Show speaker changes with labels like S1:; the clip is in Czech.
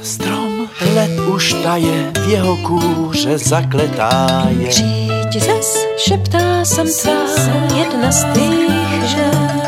S1: Strom, led už taje, v jeho kůře zakletá je.
S2: Přijď zas, šeptá jsem tvá, jedna z těch žen.